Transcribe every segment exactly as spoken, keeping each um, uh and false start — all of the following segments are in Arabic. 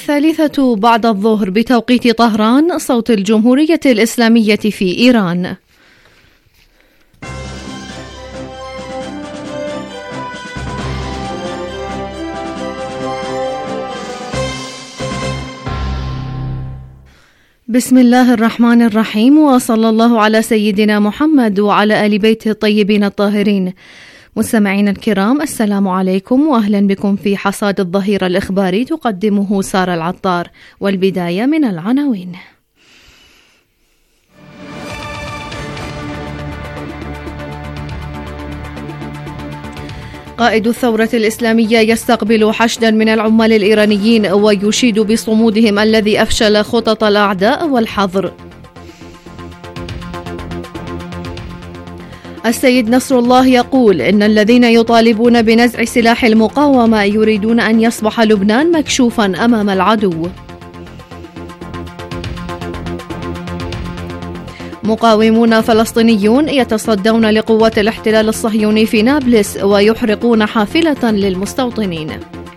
الثالثة بعد الظهر بتوقيت طهران، صوت الجمهورية الإسلامية في إيران. بسم الله الرحمن الرحيم، وصلى الله على سيدنا محمد وعلى آل بيته الطيبين الطاهرين. مستمعين الكرام، السلام عليكم وأهلا بكم في حصاد الظهير الإخباري تقدمه سارة العطار، والبداية من العناوين. قائد الثورة الإسلامية يستقبل حشدا من العمال الإيرانيين ويشيد بصمودهم الذي أفشل خطط الأعداء والحظر. السيد نصر الله يقول إن الذين يطالبون بنزع سلاح المقاومة يريدون أن يصبح لبنان مكشوفا أمام العدو. مقاومون فلسطينيون يتصدون لقوات الاحتلال الصهيوني في نابلس ويحرقون حافلة للمستوطنين.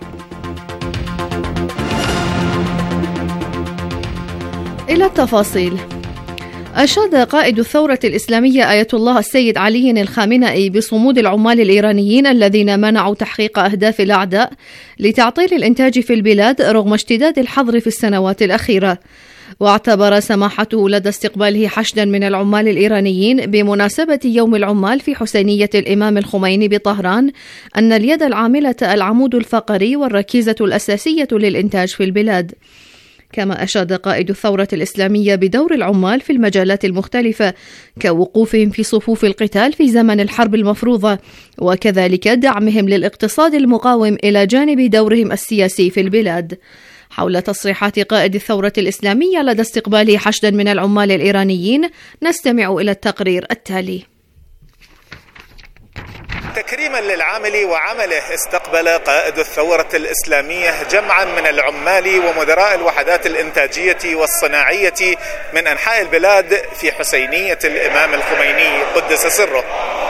إلى التفاصيل. أشاد قائد الثورة الإسلامية آية الله السيد علي الخامنئي بصمود العمال الإيرانيين الذين منعوا تحقيق أهداف الأعداء لتعطيل الإنتاج في البلاد رغم اشتداد الحظر في السنوات الأخيرة. واعتبر سماحته لدى استقباله حشدا من العمال الإيرانيين بمناسبة يوم العمال في حسينية الإمام الخميني بطهران أن اليد العاملة العمود الفقري والركيزة الأساسية للإنتاج في البلاد. كما أشاد قائد الثورة الإسلامية بدور العمال في المجالات المختلفة كوقوفهم في صفوف القتال في زمن الحرب المفروضة، وكذلك دعمهم للاقتصاد المقاوم إلى جانب دورهم السياسي في البلاد. حول تصريحات قائد الثورة الإسلامية لدى استقباله حشدا من العمال الإيرانيين نستمع إلى التقرير التالي. تكريما للعامل وعمله، استقبل قائد الثورة الإسلامية جمعا من العمال ومدراء الوحدات الإنتاجية والصناعية من أنحاء البلاد في حسينية الإمام الخميني قدس سره.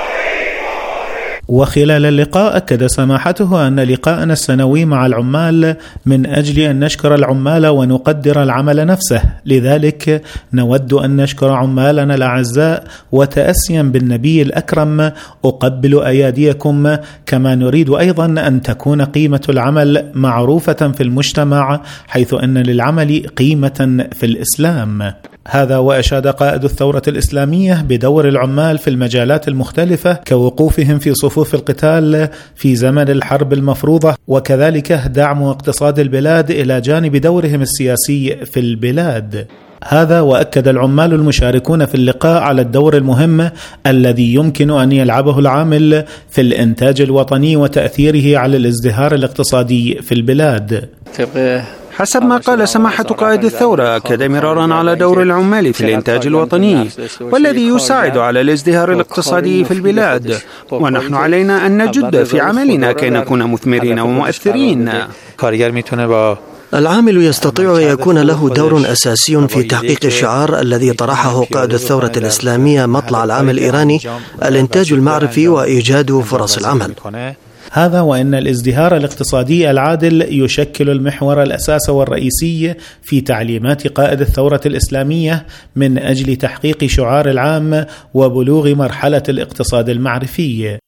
وخلال اللقاء أكد سماحته أن لقاءنا السنوي مع العمال من أجل أن نشكر العمال ونقدر العمل نفسه، لذلك نود أن نشكر عمالنا الأعزاء وتأسيا بالنبي الأكرم أقبل أياديكم، كما نريد أيضا أن تكون قيمة العمل معروفة في المجتمع، حيث أن للعمل قيمة في الإسلام. هذا وأشاد قائد الثورة الإسلامية بدور العمال في المجالات المختلفة كوقوفهم في صفوف القتال في زمن الحرب المفروضة، وكذلك دعم اقتصاد البلاد إلى جانب دورهم السياسي في البلاد. هذا وأكد العمال المشاركون في اللقاء على الدور المهم الذي يمكن أن يلعبه العامل في الإنتاج الوطني وتأثيره على الازدهار الاقتصادي في البلاد. حسب ما قال سماحة قائد الثورة، أكد مرارا على دور العمال في الإنتاج الوطني والذي يساعد على الازدهار الاقتصادي في البلاد، ونحن علينا أن نجد في عملنا كي نكون مثمرين ومؤثرين. العامل يستطيع أن يكون له دور أساسي في تحقيق الشعار الذي طرحه قائد الثورة الإسلامية مطلع العام الإيراني: الإنتاج المعرفي وإيجاد فرص العمل. هذا وأن الازدهار الاقتصادي العادل يشكل المحور الأساس والرئيسي في تعليمات قائد الثورة الإسلامية من أجل تحقيق شعار العام وبلوغ مرحلة الاقتصاد المعرفي.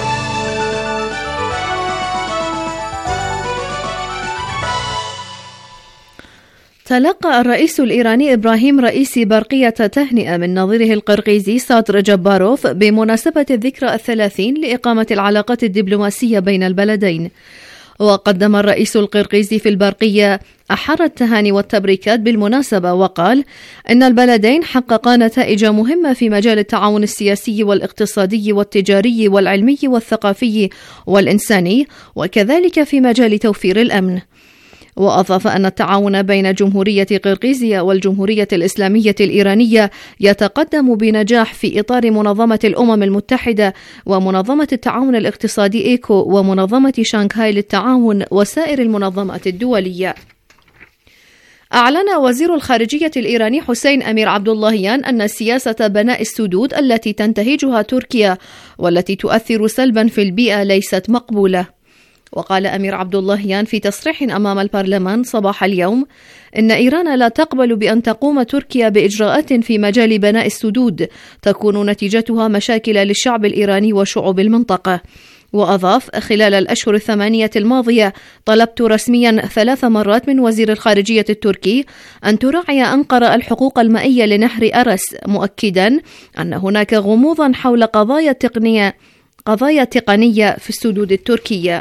تلقى الرئيس الإيراني إبراهيم رئيسي برقية تهنئة من نظيره القرقيزي سادر جباروف بمناسبة الذكرى الثلاثين لإقامة العلاقات الدبلوماسية بين البلدين. وقدم الرئيس القرقيزي في البرقية أحر التهاني والتبريكات بالمناسبة، وقال إن البلدين حققا نتائج مهمة في مجال التعاون السياسي والاقتصادي والتجاري والعلمي والثقافي والإنساني، وكذلك في مجال توفير الأمن. وأضاف أن التعاون بين جمهورية قرقيزيا والجمهورية الإسلامية الإيرانية يتقدم بنجاح في إطار منظمة الأمم المتحدة ومنظمة التعاون الاقتصادي إيكو ومنظمة شانغهاي للتعاون وسائر المنظمات الدولية. أعلن وزير الخارجية الإيراني حسين أمير عبد اللهيان أن سياسة بناء السدود التي تنتهجها تركيا والتي تؤثر سلبا في البيئة ليست مقبولة. وقال أمير عبد اللهيان في تصريح أمام البرلمان صباح اليوم إن إيران لا تقبل بأن تقوم تركيا بإجراءات في مجال بناء السدود تكون نتيجتها مشاكل للشعب الإيراني وشعوب المنطقة. وأضاف: خلال الأشهر الثمانية الماضية طلبت رسميا ثلاث مرات من وزير الخارجية التركي أن تراعي أنقرة الحقوق المائية لنهر أرس، مؤكدا أن هناك غموضا حول قضايا تقنية قضايا تقنية في السدود التركية.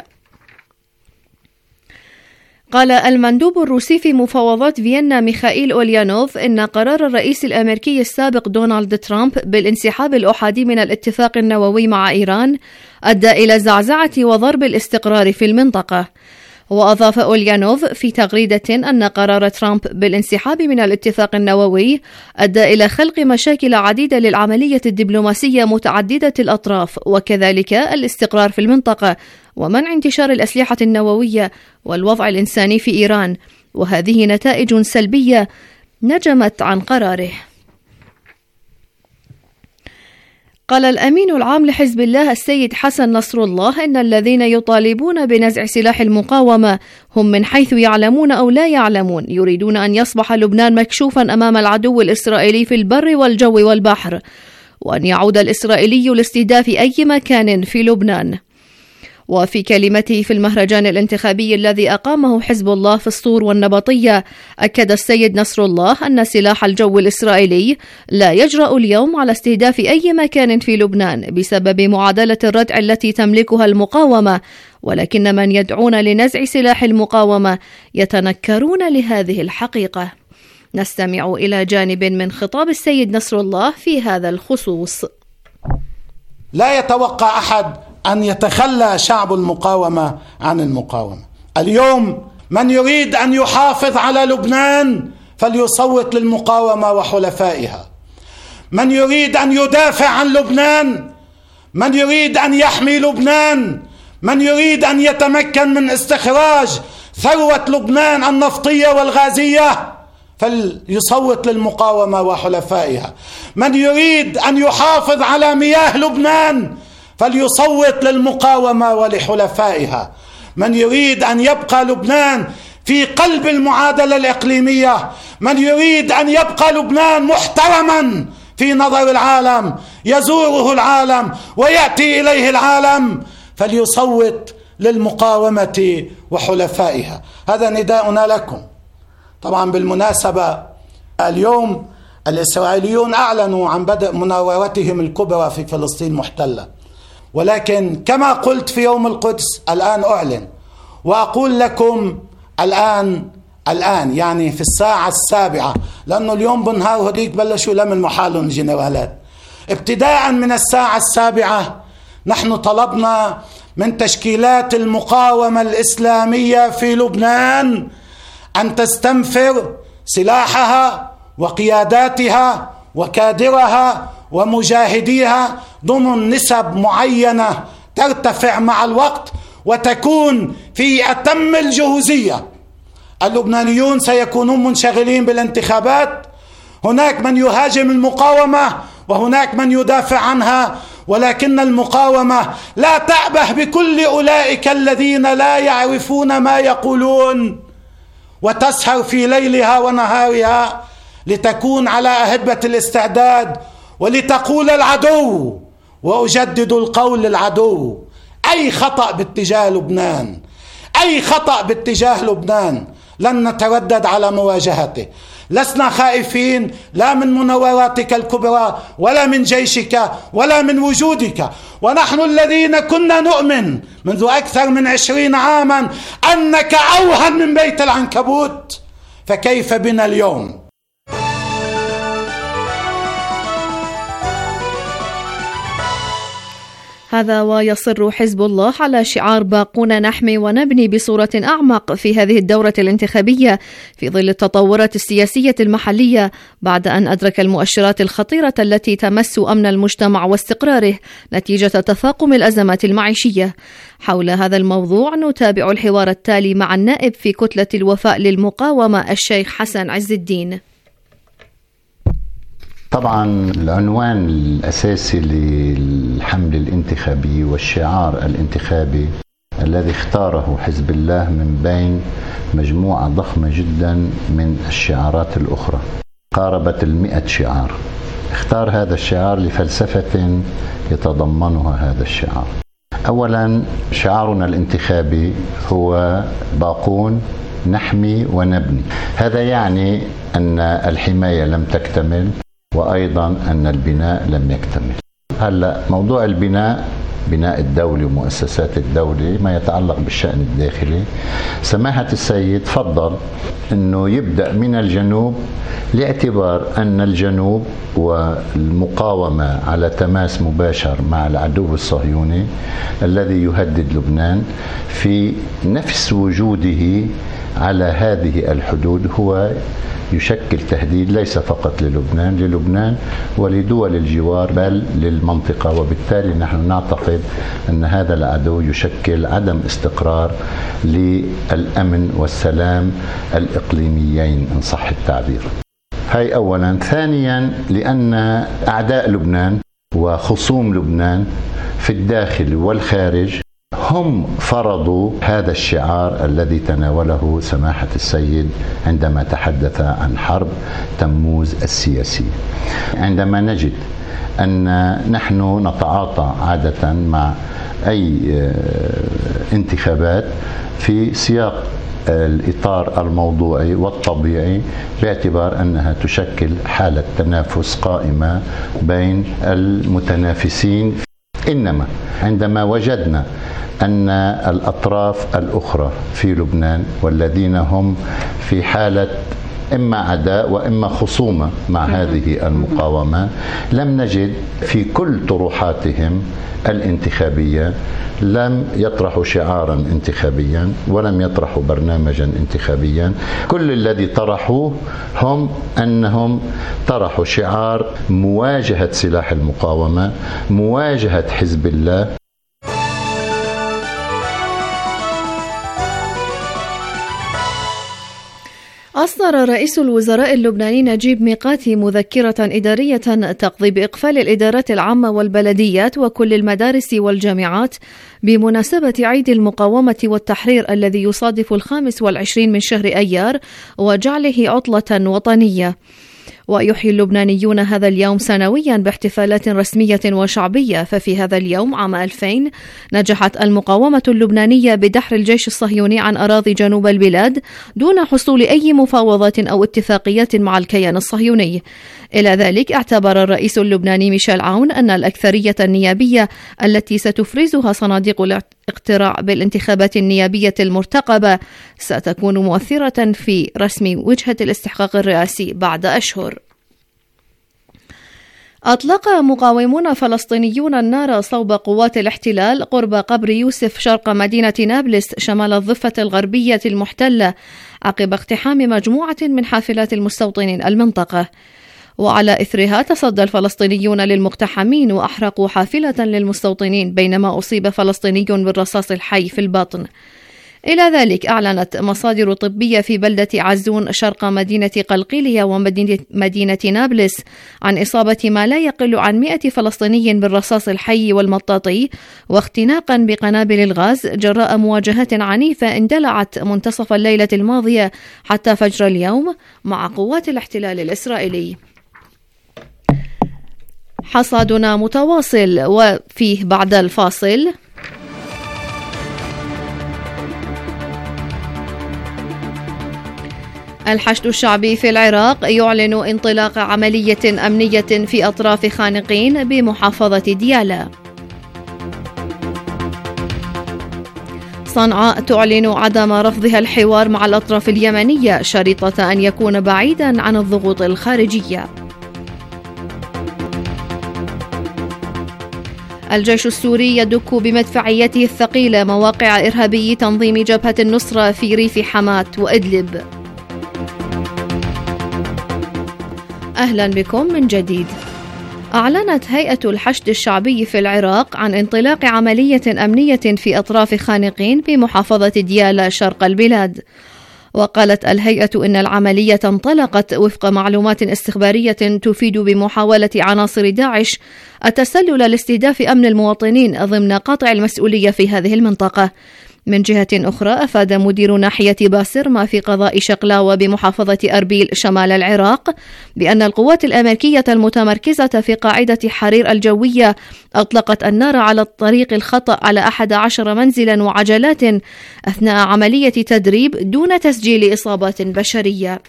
قال المندوب الروسي في مفاوضات فيينا ميخائيل أوليانوف إن قرار الرئيس الأمريكي السابق دونالد ترامب بالانسحاب الأحادي من الاتفاق النووي مع إيران أدى إلى زعزعة وضرب الاستقرار في المنطقة. وأضاف أوليانوف في تغريدة أن قرار ترامب بالانسحاب من الاتفاق النووي أدى إلى خلق مشاكل عديدة للعملية الدبلوماسية متعددة الأطراف، وكذلك الاستقرار في المنطقة ومنع انتشار الأسلحة النووية والوضع الإنساني في إيران، وهذه نتائج سلبية نجمت عن قراره. قال الأمين العام لحزب الله السيد حسن نصر الله إن الذين يطالبون بنزع سلاح المقاومة هم من حيث يعلمون أو لا يعلمون يريدون أن يصبح لبنان مكشوفا أمام العدو الإسرائيلي في البر والجو والبحر، وأن يعود الإسرائيلي لاستهداف أي مكان في لبنان. وفي كلمته في المهرجان الانتخابي الذي أقامه حزب الله في الصور والنبطية، أكد السيد نصر الله أن سلاح الجو الإسرائيلي لا يجرأ اليوم على استهداف أي مكان في لبنان بسبب معادلة الردع التي تملكها المقاومة، ولكن من يدعون لنزع سلاح المقاومة يتنكرون لهذه الحقيقة. نستمع إلى جانب من خطاب السيد نصر الله في هذا الخصوص. لا يتوقع أحد أن يتخلى شعب المقاومة عن المقاومة. اليوم من يريد أن يحافظ على لبنان فليصوت للمقاومة وحلفائها. من يريد أن يدافع عن لبنان، من يريد أن يحمي لبنان، من يريد أن يتمكن من استخراج ثروة لبنان النفطية والغازية فليصوت للمقاومة وحلفائها. من يريد أن يحافظ على مياه لبنان فليصوت للمقاومة ولحلفائها. من يريد أن يبقى لبنان في قلب المعادلة الإقليمية، من يريد أن يبقى لبنان محترما في نظر العالم، يزوره العالم ويأتي إليه العالم، فليصوت للمقاومة وحلفائها. هذا نداؤنا لكم. طبعا بالمناسبة اليوم الإسرائيليون أعلنوا عن بدء مناورتهم الكبرى في فلسطين محتلة، ولكن كما قلت في يوم القدس الآن أعلن وأقول لكم الآن الآن يعني في الساعة السابعة، لأنه اليوم بنهار هديك بلشوا لمن محالهم الجنرالات. ابتداء من الساعة السابعة نحن طلبنا من تشكيلات المقاومة الإسلامية في لبنان أن تستنفر سلاحها وقياداتها وكادرها ومجاهديها ضمن نسب معينة ترتفع مع الوقت وتكون في أتم الجهوزية. اللبنانيون سيكونون منشغلين بالانتخابات، هناك من يهاجم المقاومة وهناك من يدافع عنها، ولكن المقاومة لا تأبه بكل أولئك الذين لا يعرفون ما يقولون، وتسهر في ليلها ونهارها لتكون على أهبة الاستعداد ولتقول العدو، وأجدد القول للعدو: أي خطأ باتجاه لبنان، أي خطأ باتجاه لبنان لن نتردد على مواجهته. لسنا خائفين لا من مناوراتك الكبرى ولا من جيشك ولا من وجودك، ونحن الذين كنا نؤمن منذ أكثر من عشرين عاما أنك أوهن من بيت العنكبوت، فكيف بنا اليوم؟ هذا ويصر حزب الله على شعار باقون نحمي ونبني بصورة أعمق في هذه الدورة الانتخابية في ظل التطورات السياسية المحلية، بعد أن أدرك المؤشرات الخطيرة التي تمس أمن المجتمع واستقراره نتيجة تفاقم الأزمات المعيشية. حول هذا الموضوع نتابع الحوار التالي مع النائب في كتلة الوفاء للمقاومة الشيخ حسن عز الدين. طبعا العنوان الأساسي للحملة الانتخابية والشعار الانتخابي الذي اختاره حزب الله من بين مجموعة ضخمة جدا من الشعارات الأخرى، قاربت المئة شعار. اختار هذا الشعار لفلسفة يتضمنها هذا الشعار. أولا، شعارنا الانتخابي هو باقون نحمي ونبني. هذا يعني أن الحماية لم تكتمل، وأيضا أن البناء لم يكتمل. هلأ موضوع البناء، بناء الدولة ومؤسسات الدولة، ما يتعلق بالشأن الداخلي، سماحة السيد فضل أنه يبدأ من الجنوب، لاعتبار أن الجنوب والمقاومة على تماس مباشر مع العدو الصهيوني الذي يهدد لبنان في نفس وجوده على هذه الحدود هو يشكل تهديد ليس فقط للبنان للبنان ولدول الجوار، بل للمنطقة. وبالتالي نحن نعتقد أن هذا العدو يشكل عدم استقرار للأمن والسلام الإقليميين إن صح التعبير. هاي أولا. ثانيا، لأن أعداء لبنان وخصوم لبنان في الداخل والخارج هم فرضوا هذا الشعار الذي تناوله سماحة السيد عندما تحدث عن حرب تموز السياسية. عندما نجد أن نحن نتعاطى عادة مع أي انتخابات في سياق الإطار الموضوعي والطبيعي، باعتبار أنها تشكل حالة تنافس قائمة بين المتنافسين، إنما عندما وجدنا أن الأطراف الأخرى في لبنان والذين هم في حالة إما عداء وإما خصومة مع هذه المقاومة، لم نجد في كل طروحاتهم الانتخابية لم يطرحوا شعارا انتخابيا ولم يطرحوا برنامجا انتخابيا. كل الذي طرحوه هم أنهم طرحوا شعار مواجهة سلاح المقاومة، مواجهة حزب الله. أصدر رئيس الوزراء اللبناني نجيب ميقاتي مذكرة إدارية تقضي بإقفال الإدارات العامة والبلديات وكل المدارس والجامعات بمناسبة عيد المقاومة والتحرير الذي يصادف الخامس والعشرين من شهر أيار، وجعله عطلة وطنية. ويحيي اللبنانيون هذا اليوم سنويا باحتفالات رسمية وشعبية. ففي هذا اليوم عام ألفين نجحت المقاومة اللبنانية بدحر الجيش الصهيوني عن أراضي جنوب البلاد دون حصول أي مفاوضات أو اتفاقيات مع الكيان الصهيوني. إلى ذلك اعتبر الرئيس اللبناني ميشيل عون أن الأكثرية النيابية التي ستفرزها صناديق الاقتراع بالانتخابات النيابية المرتقبة ستكون مؤثرة في رسم وجهة الاستحقاق الرئاسي بعد أشهر. أطلق مقاومون فلسطينيون النار صوب قوات الاحتلال قرب قبر يوسف شرق مدينة نابلس شمال الضفة الغربية المحتلة عقب اقتحام مجموعة من حافلات المستوطنين المنطقة. وعلى إثرها تصدى الفلسطينيون للمقتحمين وأحرقوا حافلة للمستوطنين، بينما أصيب فلسطيني بالرصاص الحي في البطن. إلى ذلك أعلنت مصادر طبية في بلدة عزون شرق مدينة قلقيلية ومدينة نابلس عن إصابة ما لا يقل عن مئة فلسطيني بالرصاص الحي والمطاطي واختناقا بقنابل الغاز جراء مواجهات عنيفة اندلعت منتصف الليلة الماضية حتى فجر اليوم مع قوات الاحتلال الإسرائيلي. حصادنا متواصل وفيه بعد الفاصل. الحشد الشعبي في العراق يعلن انطلاق عملية أمنية في أطراف خانقين بمحافظة ديالى. صنعاء تعلن عدم رفضها الحوار مع الأطراف اليمنية شريطة أن يكون بعيدا عن الضغوط الخارجية. الجيش السوري يدك بمدفعيته الثقيلة مواقع إرهابي تنظيم جبهة النصرة في ريف حماة وإدلب. أهلا بكم من جديد. أعلنت هيئة الحشد الشعبي في العراق عن انطلاق عملية أمنية في أطراف خانقين بمحافظة ديالى شرق البلاد. وقالت الهيئة إن العملية انطلقت وفق معلومات استخبارية تفيد بمحاولة عناصر داعش التسلل لاستهداف أمن المواطنين ضمن قطع المسؤولية في هذه المنطقة. من جهة أخرى، أفاد مدير ناحية باسر ما في قضاء شقلاوة بمحافظة أربيل شمال العراق بأن القوات الأمريكية المتمركزة في قاعدة حرير الجوية أطلقت النار على الطريق الخطأ على أحد عشر منزلا وعجلات أثناء عملية تدريب دون تسجيل إصابات بشرية.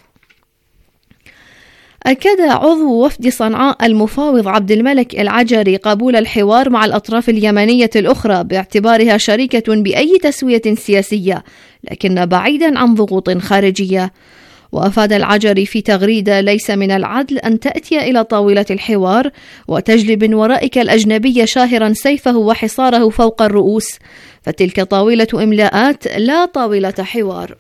أكد عضو وفد صنعاء المفاوض عبد الملك العجري قبول الحوار مع الأطراف اليمنية الأخرى باعتبارها شريكة بأي تسوية سياسية، لكن بعيدا عن ضغوط خارجية. وأفاد العجري في تغريدة: ليس من العدل أن تأتي إلى طاولة الحوار وتجلب من ورائك الأجنبي شاهرا سيفه وحصاره فوق الرؤوس، فتلك طاولة إملاءات لا طاولة حوار.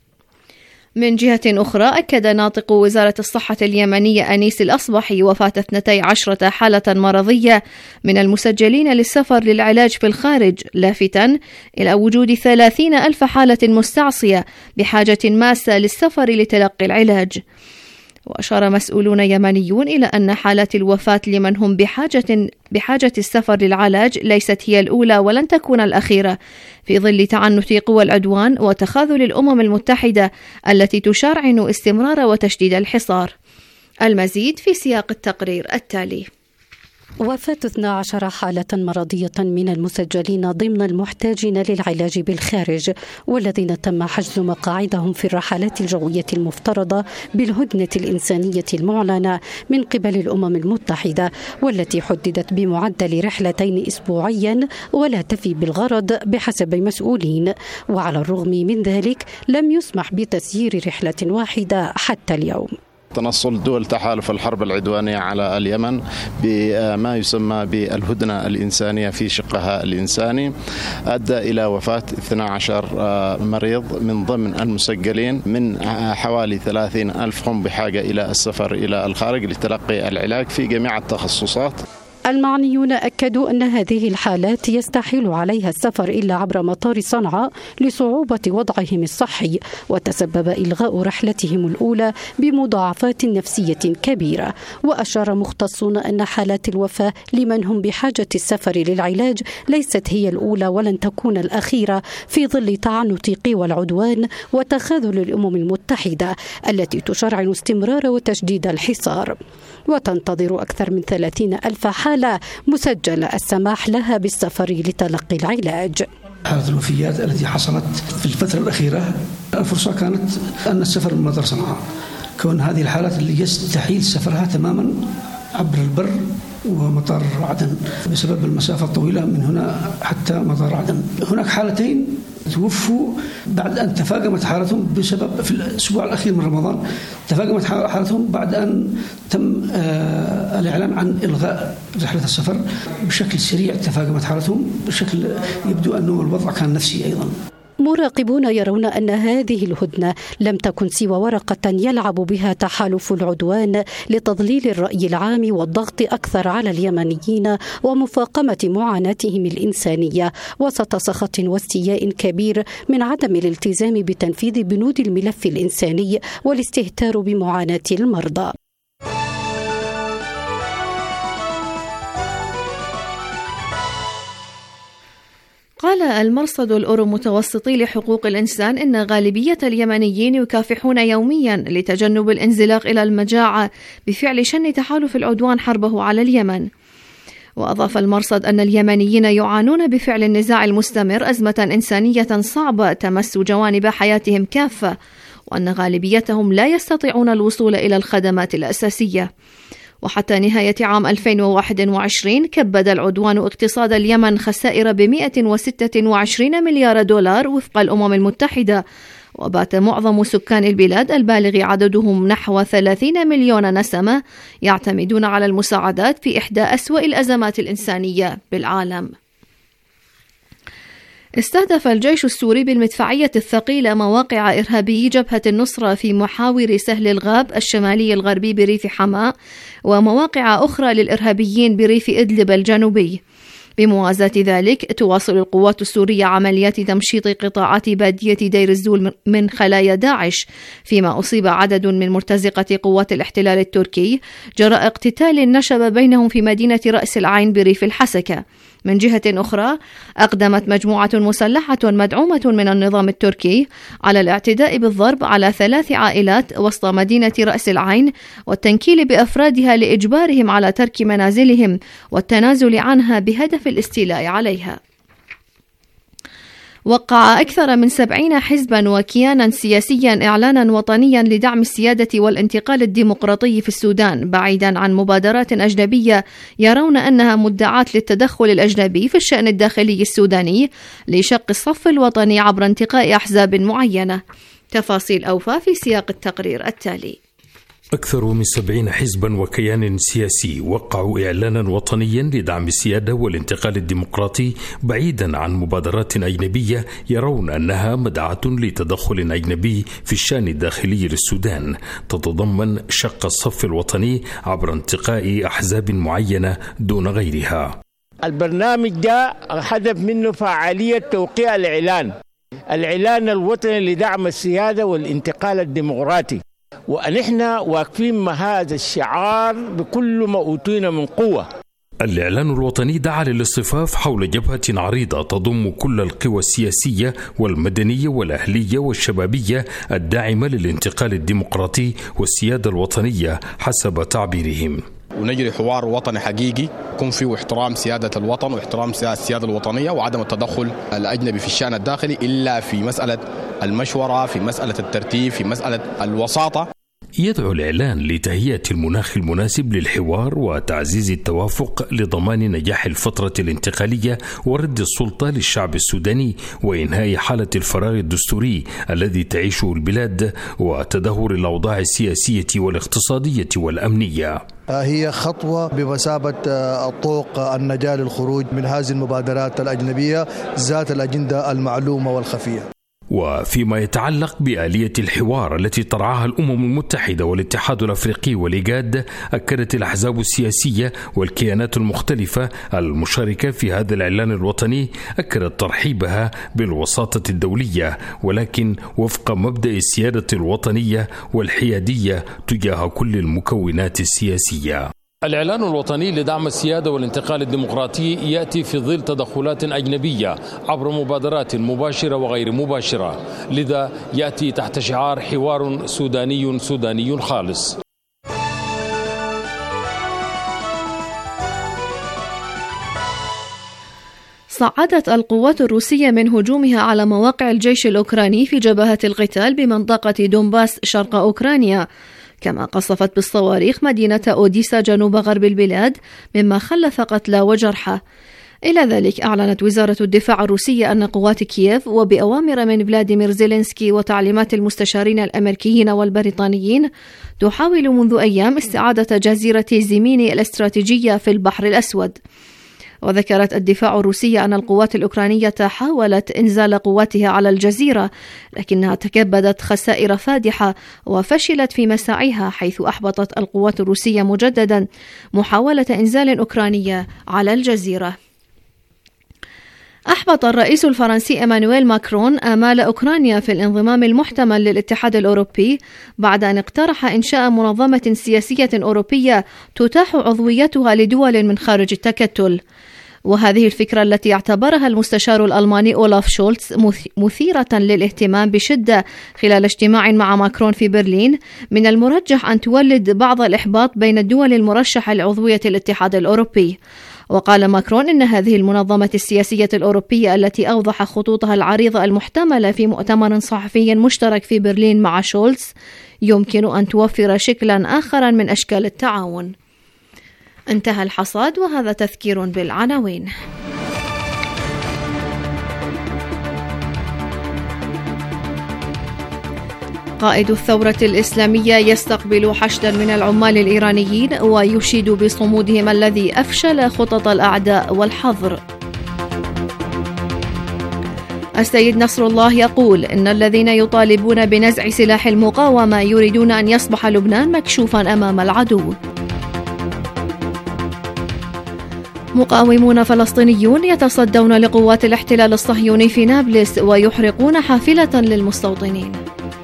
من جهة أخرى، أكد ناطق وزارة الصحة اليمنية أنيس الأصبحي وفاة اثنتي عشرة حالة مرضية من المسجلين للسفر للعلاج في الخارج، لافتا إلى وجود ثلاثين ألف حالة مستعصية بحاجة ماسة للسفر لتلقي العلاج. وأشار مسؤولون يمنيون إلى أن حالات الوفاة لمن هم بحاجة بحاجة السفر للعلاج ليست هي الأولى ولن تكون الأخيرة، في ظل تعنت قوى العدوان وتخاذل الأمم المتحدة التي تشرعن استمرار وتشديد الحصار. المزيد في سياق التقرير التالي. وفاة اثنتي عشرة حالة مرضية من المسجلين ضمن المحتاجين للعلاج بالخارج والذين تم حجز مقاعدهم في الرحلات الجوية المفترضة بالهدنة الإنسانية المعلنة من قبل الأمم المتحدة، والتي حددت بمعدل رحلتين أسبوعيا ولا تفي بالغرض بحسب مسؤولين. وعلى الرغم من ذلك لم يسمح بتسيير رحلة واحدة حتى اليوم. تنصل دول تحالف الحرب العدوانية على اليمن بما يسمى بالهدنة الإنسانية في شقها الإنساني أدى إلى وفاة اثني عشر مريض من ضمن المسجلين، من حوالي ثلاثين ألف هم بحاجة إلى السفر إلى الخارج لتلقي العلاج في جميع التخصصات. المعنيون أكدوا أن هذه الحالات يستحيل عليها السفر إلا عبر مطار صنعاء لصعوبة وضعهم الصحي، وتسبب إلغاء رحلتهم الأولى بمضاعفات نفسية كبيرة. وأشار مختصون أن حالات الوفاة لمن هم بحاجة السفر للعلاج ليست هي الأولى ولن تكون الأخيرة، في ظل تعنت قوى العدوان وتخاذل الأمم المتحدة التي تشرعن استمرار وتشديد الحصار. وتنتظر أكثر من ثلاثين ألف حالة مسجل السماح لها بالسفر لتلقي العلاج. حالة الوفيات التي حصلت في الفترة الأخيرة، الفرصة كانت أن السفر من مطار صنعاء، كون هذه الحالات اللي يستحيل سفرها تماما عبر البر ومطار عدن بسبب المسافة الطويلة من هنا حتى مطار عدن. هناك حالتين توفوا بعد أن تفاقمت حالتهم بسبب في الأسبوع الأخير من رمضان، تفاقمت حالتهم بعد أن تم آه الإعلان عن إلغاء رحلة السفر بشكل سريع. تفاقمت حالتهم بشكل يبدو أنه الوضع كان نفسي أيضا. مراقبون يرون أن هذه الهدنة لم تكن سوى ورقة يلعب بها تحالف العدوان لتضليل الرأي العام والضغط أكثر على اليمنيين ومفاقمة معاناتهم الإنسانية وسط سخط واستياء كبير من عدم الالتزام بتنفيذ بنود الملف الإنساني والاستهتار بمعاناة المرضى. قال المرصد الأورو متوسطي لحقوق الإنسان إن غالبية اليمنيين يكافحون يوميا لتجنب الانزلاق إلى المجاعة بفعل شن تحالف العدوان حربه على اليمن. وأضاف المرصد أن اليمنيين يعانون بفعل النزاع المستمر أزمة إنسانية صعبة تمس جوانب حياتهم كافة، وأن غالبيتهم لا يستطيعون الوصول إلى الخدمات الأساسية. وحتى نهاية عام ألفين وواحد وعشرين كبد العدوان اقتصاد اليمن خسائر بمئة وستة وعشرين مليار دولار وفق الأمم المتحدة، وبات معظم سكان البلاد البالغ عددهم نحو ثلاثين مليون نسمة يعتمدون على المساعدات في إحدى أسوأ الأزمات الإنسانية بالعالم. استهدف الجيش السوري بالمدفعية الثقيلة مواقع إرهابي جبهة النصرة في محاور سهل الغاب الشمالي الغربي بريف حماة، ومواقع أخرى للإرهابيين بريف إدلب الجنوبي. بموازاة ذلك تواصل القوات السورية عمليات تمشيط قطاعات بادية دير الزول من خلايا داعش، فيما أصيب عدد من مرتزقة قوات الاحتلال التركي جراء اقتتال نشب بينهم في مدينة رأس العين بريف الحسكة. من جهة أخرى، أقدمت مجموعة مسلحة مدعومة من النظام التركي على الاعتداء بالضرب على ثلاث عائلات وسط مدينة رأس العين والتنكيل بأفرادها لإجبارهم على ترك منازلهم والتنازل عنها بهدف الاستيلاء عليها. وقع أكثر من سبعين حزبا وكيانا سياسيا إعلانا وطنيا لدعم السيادة والانتقال الديمقراطي في السودان، بعيدا عن مبادرات أجنبية يرون أنها مدعاة للتدخل الأجنبي في الشأن الداخلي السوداني لشق الصف الوطني عبر انتقاء أحزاب معينة. تفاصيل أوفى في سياق التقرير التالي. أكثر من سبعين حزبا وكيان سياسي وقعوا إعلانا وطنيا لدعم السيادة والانتقال الديمقراطي بعيدا عن مبادرات أجنبية يرون أنها مدعاة لتدخل أجنبي في الشأن الداخلي للسودان، تتضمن شق الصف الوطني عبر انتقاء أحزاب معينة دون غيرها. البرنامج ده هدف منه فعالية توقيع الإعلان الإعلان الوطني لدعم السيادة والانتقال الديمقراطي، ونحن واقفين مع هذا الشعار بكل ما أوتينا من قوة. الإعلان الوطني دعا للاصطفاف حول جبهة عريضة تضم كل القوى السياسية والمدنية والأهلية والشبابية الداعمة للانتقال الديمقراطي والسيادة الوطنية حسب تعبيرهم. ونجري حوار وطني حقيقي يكون فيه احترام سيادة الوطن واحترام السيادة الوطنية وعدم التدخل الأجنبي في الشأن الداخلي إلا في مسألة المشورة، في مسألة الترتيب، في مسألة الوساطة. يدعو الإعلان لتهيئة المناخ المناسب للحوار وتعزيز التوافق لضمان نجاح الفترة الانتقالية ورد السلطة للشعب السوداني وإنهاء حالة الفراغ الدستوري الذي تعيشه البلاد وتدهور الأوضاع السياسية والاقتصادية والأمنية. هي خطوة بمثابة الطوق النجاة للخروج من هذه المبادرات الأجنبية ذات الأجندة المعلومة والخفية. وفيما يتعلق بآلية الحوار التي ترعاها الأمم المتحدة والاتحاد الأفريقي والإيجاد، أكدت الأحزاب السياسية والكيانات المختلفة المشاركة في هذا الإعلان الوطني أكدت ترحيبها بالوساطة الدولية، ولكن وفق مبدأ السيادة الوطنية والحيادية تجاه كل المكونات السياسية. الإعلان الوطني لدعم السيادة والانتقال الديمقراطي يأتي في ظل تدخلات أجنبية عبر مبادرات مباشرة وغير مباشرة، لذا يأتي تحت شعار حوار سوداني سوداني خالص. صعدت القوات الروسية من هجومها على مواقع الجيش الأوكراني في جبهات القتال بمنطقة دونباس شرق أوكرانيا، كما قصفت بالصواريخ مدينة أوديسا جنوب غرب البلاد مما خلف قتلى وجرحى. إلى ذلك أعلنت وزارة الدفاع الروسية أن قوات كييف وبأوامر من فلاديمير زيلينسكي وتعليمات المستشارين الأمريكيين والبريطانيين تحاول منذ أيام استعادة جزيرة زيميني الاستراتيجية في البحر الأسود. وذكرت الدفاع الروسية أن القوات الأوكرانية حاولت إنزال قواتها على الجزيرة، لكنها تكبدت خسائر فادحة وفشلت في مساعيها، حيث أحبطت القوات الروسية مجددا محاولة إنزال أوكرانية على الجزيرة. أحبط الرئيس الفرنسي إيمانويل ماكرون آمال أوكرانيا في الانضمام المحتمل للاتحاد الأوروبي بعد أن اقترح إنشاء منظمة سياسية أوروبية تتاح عضويتها لدول من خارج التكتل. وهذه الفكرة التي اعتبرها المستشار الألماني أولاف شولتز مثيرة للاهتمام بشدة خلال اجتماع مع ماكرون في برلين، من المرجح أن تولد بعض الإحباط بين الدول المرشحة لعضوية الاتحاد الأوروبي. وقال ماكرون إن هذه المنظمة السياسية الأوروبية التي أوضح خطوطها العريضة المحتملة في مؤتمر صحفي مشترك في برلين مع شولتز يمكن أن توفر شكلا آخر من أشكال التعاون. انتهى الحصاد، وهذا تذكير بالعناوين. قائد الثورة الإسلامية يستقبل حشدا من العمال الإيرانيين ويشيد بصمودهم الذي أفشل خطط الأعداء والحظر. السيد نصر الله يقول إن الذين يطالبون بنزع سلاح المقاومة يريدون أن يصبح لبنان مكشوفا أمام العدو. مقاومون فلسطينيون يتصدون لقوات الاحتلال الصهيوني في نابلس ويحرقون حافلة للمستوطنين.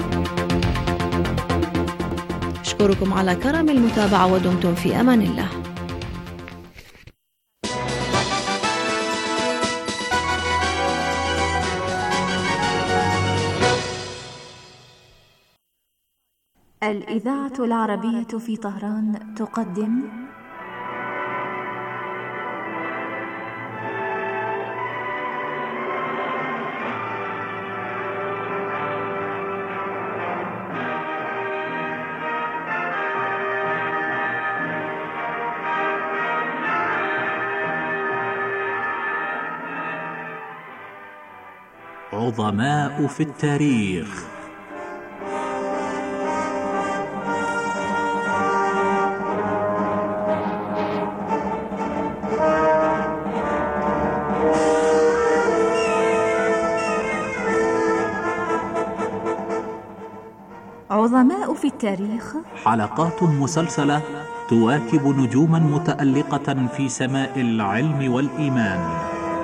أشكركم على كرم المتابعة ودمتم في أمان الله. الإذاعة العربية في طهران تقدم عظماء في التاريخ. عظماء في التاريخ، حلقات مسلسلة تواكب نجوما متألقة في سماء العلم والإيمان.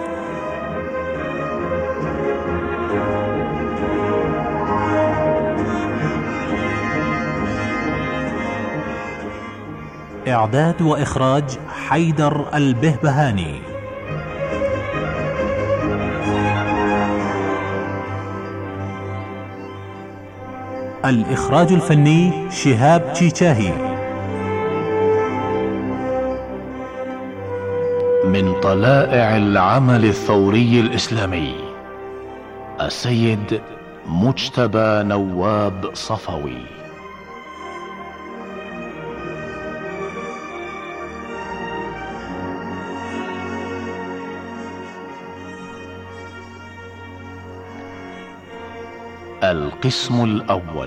إعداد وإخراج حيدر البهبهاني. الإخراج الفني شهاب تشيتشاهي. من طلائع العمل الثوري الإسلامي السيد مجتبى نواب صفوي. القسم الأول.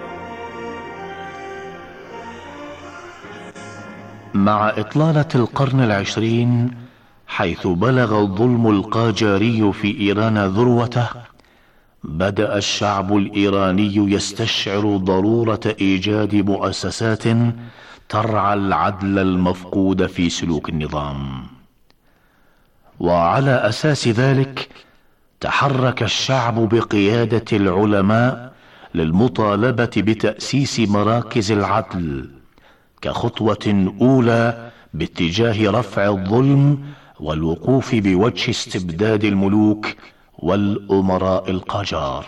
مع إطلالة القرن العشرين، حيث بلغ الظلم القاجاري في إيران ذروته، بدأ الشعب الإيراني يستشعر ضرورة إيجاد مؤسسات ترعى العدل المفقود في سلوك النظام. وعلى أساس ذلك تحرك الشعب بقيادة العلماء للمطالبة بتأسيس مراكز العدل كخطوة أولى باتجاه رفع الظلم والوقوف بوجه استبداد الملوك والأمراء القاجار.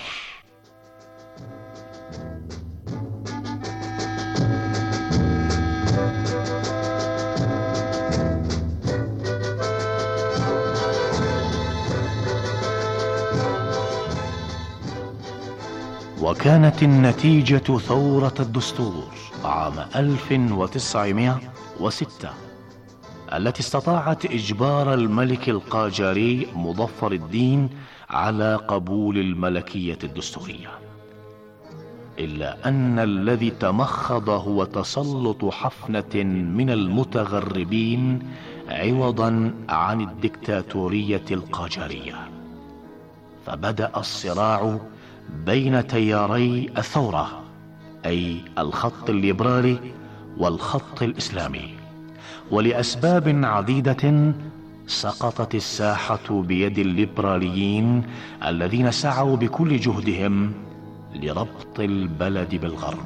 وكانت النتيجة ثورة الدستور عام ألف وتسعمائة وستة التي استطاعت إجبار الملك القاجاري مظفر الدين على قبول الملكية الدستورية. إلا أن الذي تمخض هو تسلط حفنة من المتغربين عوضا عن الدكتاتورية القاجارية، فبدأ الصراع بين تياري الثورة، أي الخط الليبرالي والخط الإسلامي. ولأسباب عديدة سقطت الساحة بيد الليبراليين الذين سعوا بكل جهدهم لربط البلد بالغرب.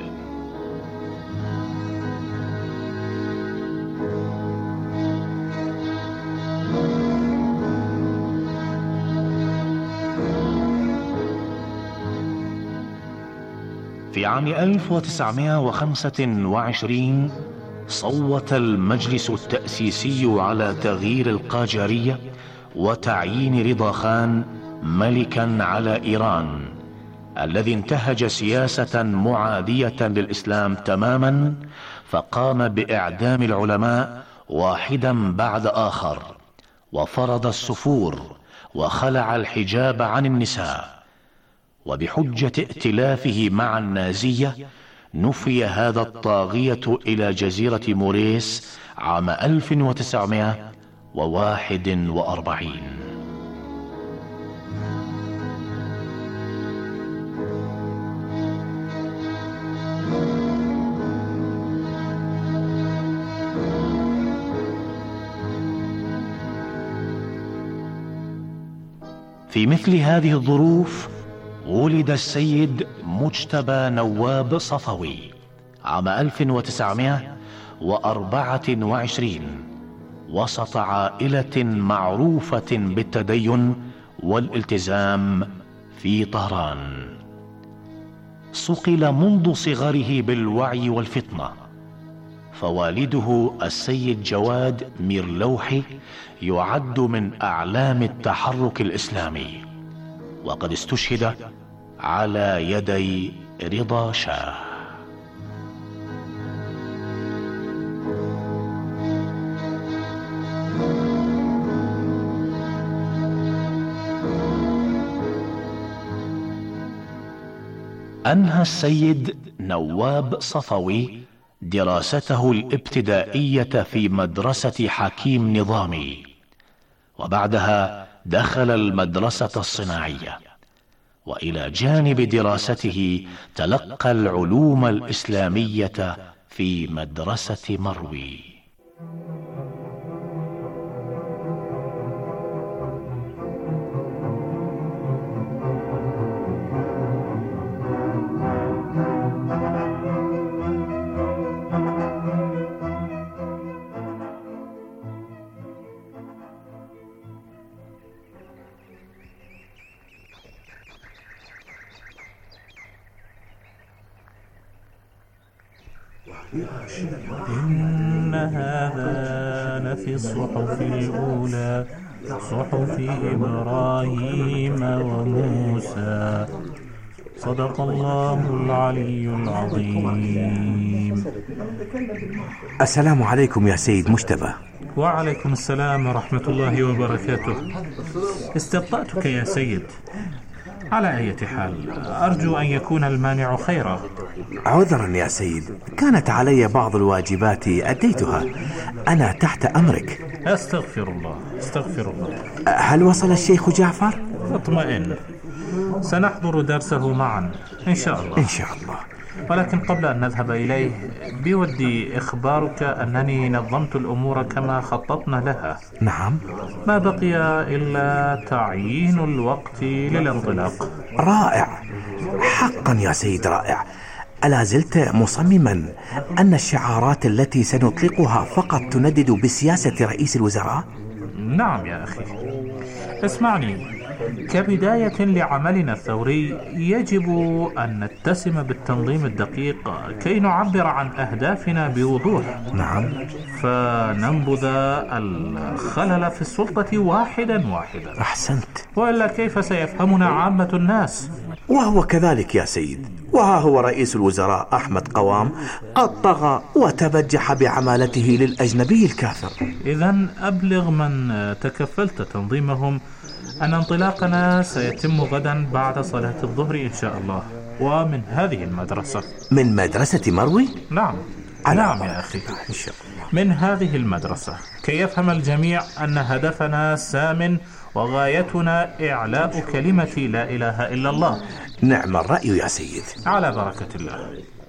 في عام ألف وتسعمائة وخمسة وعشرين صوت المجلس التأسيسي على تغيير القاجارية وتعيين رضا خان ملكا على إيران، الذي انتهج سياسة معادية للإسلام تماما، فقام بإعدام العلماء واحدا بعد آخر، وفرض السفور وخلع الحجاب عن النساء. وبحجة ائتلافه مع النازية نفي هذا الطاغية إلى جزيرة موريس عام ألف وتسعمائة وواحد وأربعين. في مثل هذه الظروف ولد السيد مجتبى نواب صفوي عام ألف وتسعمائة وأربعة وعشرين وسط عائلة معروفة بالتدين والالتزام في طهران. صقل منذ صغره بالوعي والفطنة، فوالده السيد جواد ميرلوحي يعد من أعلام التحرك الإسلامي، وقد استشهد على يدي رضا شاه. أنهى السيد نواب صفوي دراسته الابتدائية في مدرسة حكيم نظامي، وبعدها دخل المدرسة الصناعية، وإلى جانب دراسته تلقى العلوم الإسلامية في مدرسة مروي. إن هذا لفي الصحف الأولى صحف إبراهيم وموسى صدق الله العلي العظيم. السلام عليكم يا سيد مجتبى. وعليكم السلام ورحمة الله وبركاته. استبطأتك يا سيد. على أي حال أرجو أن يكون المانع خيرا. عذرا يا سيد، كانت علي بعض الواجبات أديتها، أنا تحت أمرك. أستغفر الله أستغفر الله. هل وصل الشيخ جعفر؟ اطمئن، سنحضر درسه معا إن شاء الله. إن شاء الله. ولكن قبل أن نذهب إليه بودي إخبارك أنني نظمت الأمور كما خططنا لها. نعم. ما بقي إلا تعيين الوقت للانطلاق. رائع، حقا يا سيد رائع. ألا زلت مصمما أن الشعارات التي سنطلقها فقط تندد بسياسة رئيس الوزراء؟ نعم يا أخي، اسمعني، كبداية لعملنا الثوري يجب أن نتسم بالتنظيم الدقيق كي نعبر عن أهدافنا بوضوح. نعم. فننبذ الخلل في السلطة واحدا واحدا. أحسنت. وإلا كيف سيفهمنا عامة الناس؟ وهو كذلك يا سيد، وها هو رئيس الوزراء أحمد قوام قد طغى وتبجح بعمالته للأجنبي الكافر. إذن أبلغ من تكفلت تنظيمهم أن انطلاقنا سيتم غدا بعد صلاة الظهر إن شاء الله، ومن هذه المدرسة. من مدرسة مروي؟ نعم. نعم يا أخي، إن شاء الله. من هذه المدرسة، كي يفهم الجميع أن هدفنا سام وغايتنا إعلاء كلمة لا إله إلا الله. نعم الرأي يا سيد. على بركة الله.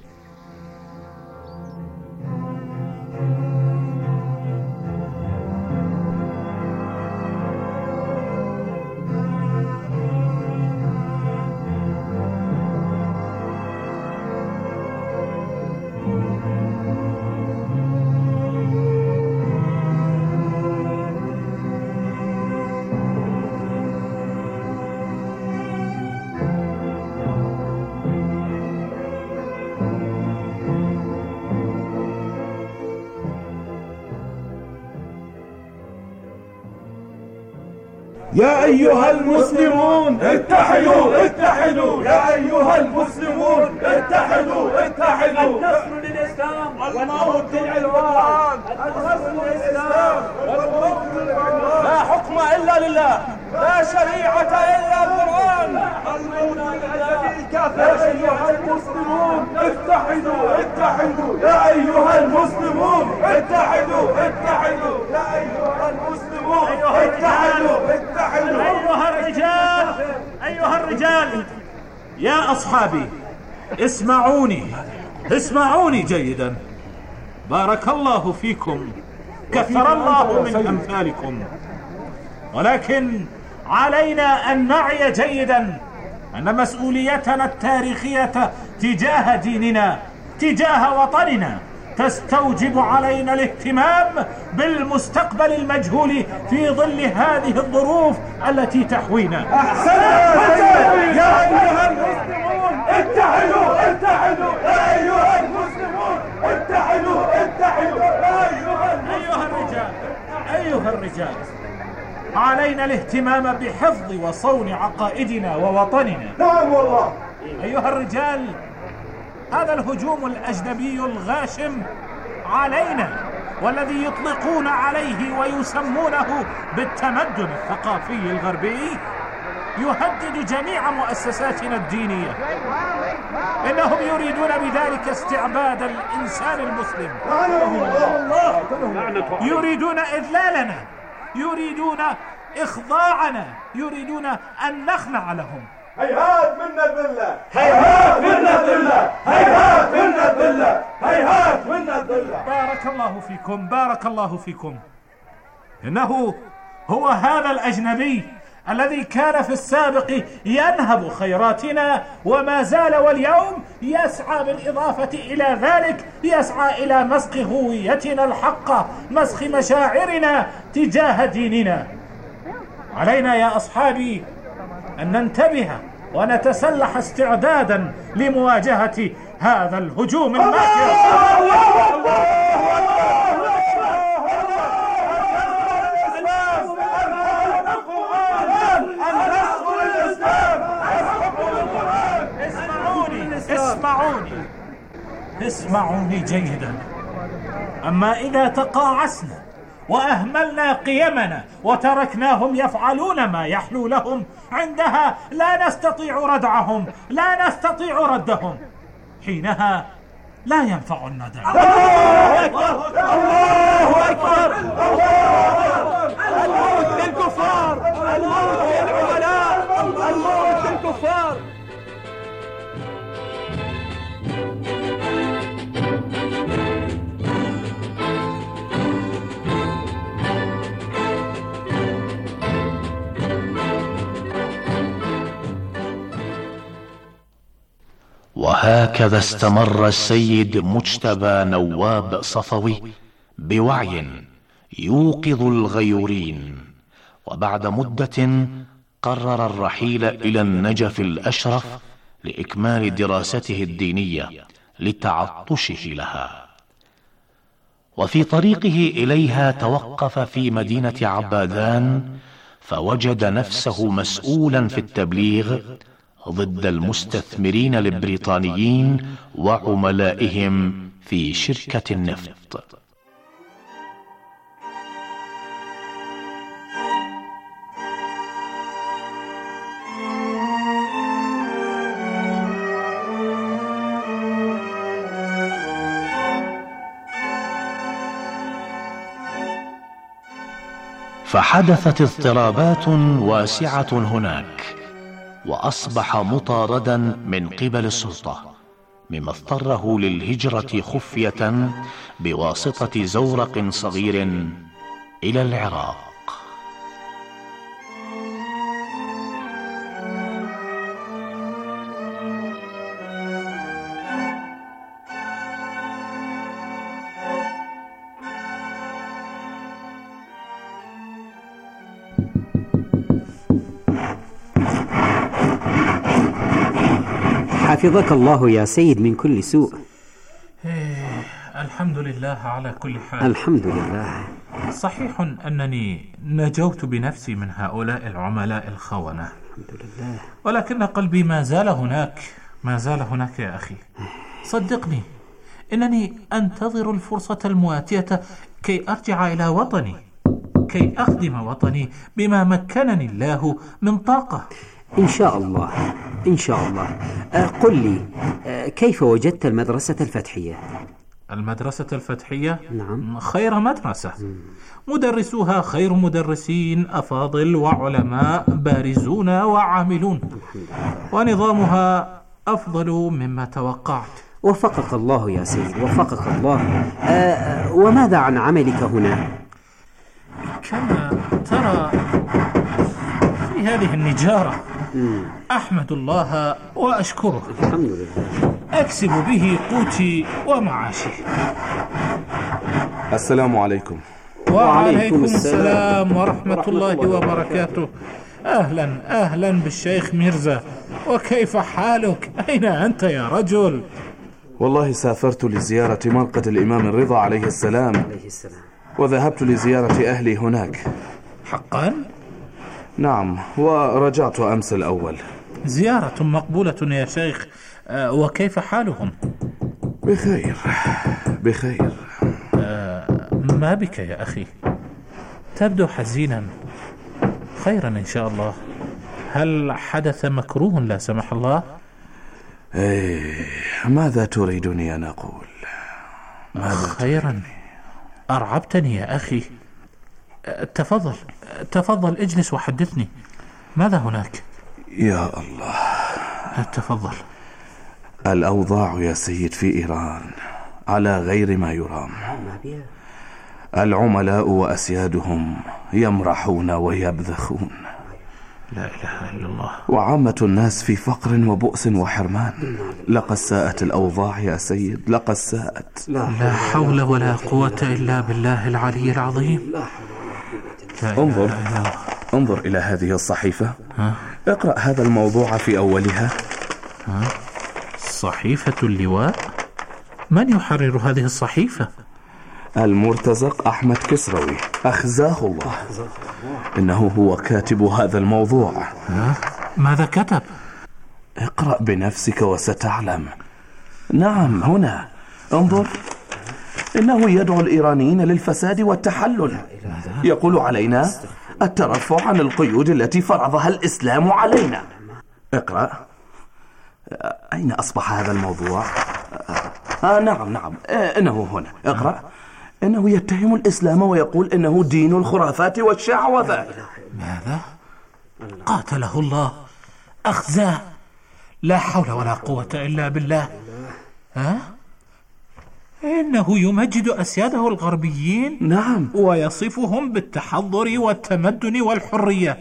يا أيها المسلمون اتحدوا اتحدوا يا أيها المسلمون اتحدوا اتحدوا. النصر للإسلام والموت للعدوان. النصر للإسلام والموت للعدوان. لا حكم إلا لله، لا شريعة إلا القرآن. الموت للعدوان. يا أيها المسلمون اتحدوا اتحدوا يا أيها المسلمون اتحدوا اتحدوا يا أيها المسلمون اتحدوا اتحدوا. أيها الرجال أيها الرجال يا أصحابي، اسمعوني اسمعوني جيدا. بارك الله فيكم، كثر الله من أمثالكم، ولكن علينا أن نعي جيدا أن مسؤوليتنا التاريخية تجاه ديننا تجاه وطننا تستوجب علينا الاهتمام بالمستقبل المجهول في ظل هذه الظروف التي تحوينا. أحسنت يا أيها المسلمون اتحدوا اتحدوا يا أيها المسلمون اتحدوا اتحدوا يا أيها الرجال أيها الرجال علينا الاهتمام بحفظ وصون عقائدنا ووطننا. نعم والله. أيها الرجال هذا الهجوم الأجنبي الغاشم علينا والذي يطلقون عليه ويسمونه بالتمدن الثقافي الغربي يهدد جميع مؤسساتنا الدينية. إنهم يريدون بذلك استعباد الإنسان المسلم، يريدون إذلالنا، يريدون إخضاعنا، يريدون أن نخنع لهم. هيهات منا الذلة، هيهات منا الذلة، هيهات منا الذلة، هيهات منا الذلة. بارك الله فيكم، بارك الله فيكم. إنه هو هذا الأجنبي الذي كان في السابق ينهب خيراتنا وما زال واليوم يسعى بالإضافة إلى ذلك يسعى إلى مسخ هويتنا الحقة، مسخ مشاعرنا تجاه ديننا. علينا يا أصحابي أن ننتبه ونتسلح استعدادا لمواجهة هذا الهجوم الماكر. اسمعوني اسمعوني جيدا. أما إذا تقاعسنا وأهملنا قيمنا وتركناهم يفعلون ما يحلو لهم، عندها لا نستطيع ردعهم، لا نستطيع ردهم. حينها لا ينفع الندى. الله أكبر الله أكبر الموت للكفار، الموت للعملاء، الموت للكفار. وهكذا استمر السيد مجتبى نواب صفوي بوعي يوقظ الغيورين، وبعد مدة قرر الرحيل إلى النجف الأشرف لإكمال دراسته الدينية لتعطشه لها. وفي طريقه إليها توقف في مدينة عبادان، فوجد نفسه مسؤولا في التبليغ ضد المستثمرين البريطانيين وعملائهم في شركة النفط. فحدثت اضطرابات واسعة هناك، وأصبح مطاردا من قبل السلطة، مما اضطره للهجرة خفية بواسطة زورق صغير إلى العراق. حفظك الله يا سيد من كل سوء. إيه الحمد لله على كل حال. الحمد لله. صحيح أنني نجوت بنفسي من هؤلاء العملاء الخونة، الحمد لله، ولكن قلبي ما زال هناك، ما زال هناك يا أخي. صدقني إنني أنتظر الفرصة المواتية كي أرجع إلى وطني، كي أخدم وطني بما مكنني الله من طاقة. إن شاء الله إن شاء الله. أه قل لي، أه كيف وجدت المدرسة الفتحية؟ المدرسة الفتحية؟ نعم. خير مدرسة، مدرسوها خير مدرسين أفاضل وعلماء بارزون وعاملون، ونظامها أفضل مما توقعت. وفقك الله يا سيد، وفقك الله. أه وماذا عن عملك هنا؟ كما ترى في هذه النجارة أحمد الله وأشكره، الحمد لله، أكسب به قوتي ومعاشي. السلام عليكم. وعليكم السلام ورحمة الله وبركاته. أهلا أهلا بالشيخ ميرزا، وكيف حالك؟ أين أنت يا رجل؟ والله سافرت لزيارة مرقد الإمام الرضا عليه السلام، وذهبت لزيارة أهلي هناك. حقا؟ نعم، ورجعت أمس الأول. زيارة مقبولة يا شيخ. أه وكيف حالهم؟ بخير بخير. أه ما بك يا أخي؟ تبدو حزينا. خيرا إن شاء الله. هل حدث مكروه لا سمح الله؟ إيه، ماذا تريدني أن أقول؟ ماذا خيرا تريدني؟ أرعبتني يا أخي. تفضل تفضل اجلس وحدثني، ماذا هناك؟ يا الله، تفضل. الأوضاع يا سيد في إيران على غير ما يرام. العملاء وأسيادهم يمرحون ويبذخون، لا إله إلا الله، وعامة الناس في فقر وبؤس وحرمان. لقد ساءت الأوضاع يا سيد، لقد ساءت. لا حول ولا قوة إلا بالله العلي العظيم. انظر انظر إلى هذه الصحيفة. ها؟ اقرأ هذا الموضوع في أولها. ها؟ صحيفة اللواء؟ من يحرر هذه الصحيفة؟ المرتزق أحمد كسروي، أخزاه الله. إنه هو كاتب هذا الموضوع. ها؟ ماذا كتب؟ اقرأ بنفسك وستعلم. نعم، هنا انظر. إنه يدعو الإيرانيين للفساد والتحلل. يقول علينا الترفع عن القيود التي فرضها الإسلام علينا. اقرأ. أين أصبح هذا الموضوع؟ آه نعم نعم آه إنه هنا. اقرأ. إنه يتهم الإسلام ويقول إنه دين الخرافات والشعوذة. ماذا؟ قاتله الله، أخزاه. لا حول ولا قوة إلا بالله. ها؟ إنه يمجد أسياده الغربيين. نعم، ويصفهم بالتحضر والتمدن والحرية.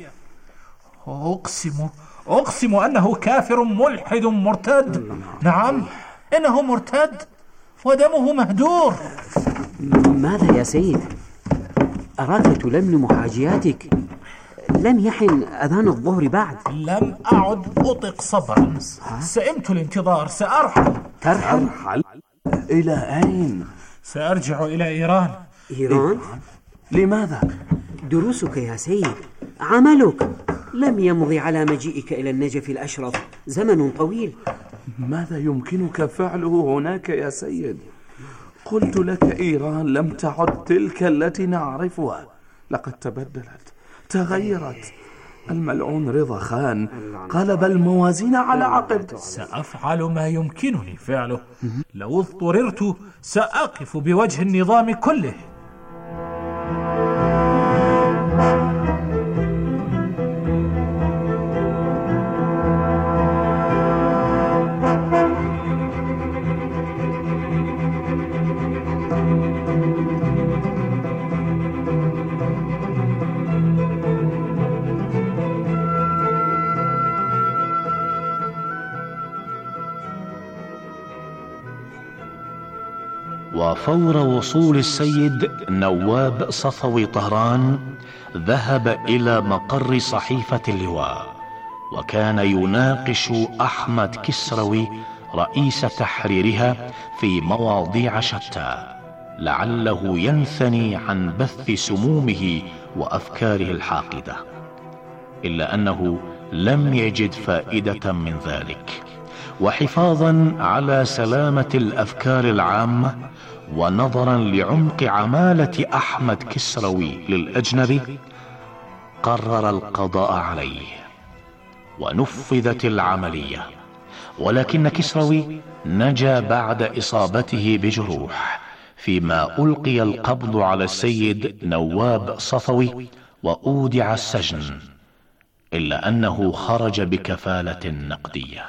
أقسم أقسم أنه كافر ملحد مرتد. نعم، إنه مرتد ودمه مهدور. ماذا يا سيد؟ أراك تلملم حاجياتك. لم يحن أذان الظهر بعد. لم أعد أطق صبرا، سئمت الانتظار. سأرحل. ترحل؟ إلى أين؟ سأرجع إلى إيران. إيران؟ لماذا؟ دروسك يا سيد، عملك. لم يمضي على مجيئك إلى النجف الأشرف زمن طويل. ماذا يمكنك فعله هناك يا سيد؟ قلت لك إيران لم تعد تلك التي نعرفها. لقد تبدلت، تغيرت. الملعون رضا خان قلب الموازين على عقب. سأفعل ما يمكنني فعله. لو اضطررت سأقف بوجه النظام كله. وفور وصول السيد نواب صفوي طهران ذهب إلى مقر صحيفة اللواء، وكان يناقش أحمد كسروي رئيس تحريرها في مواضيع شتى، لعله ينثني عن بث سمومه وأفكاره الحاقدة، إلا أنه لم يجد فائدة من ذلك. وحفاظا على سلامة الأفكار العامة، ونظرا لعمق عمالة أحمد كسروي للأجنبي، قرر القضاء عليه ونفذت العملية. ولكن كسروي نجا بعد إصابته بجروح، فيما ألقي القبض على السيد نواب صفوي وأودع السجن، إلا أنه خرج بكفالة نقدية.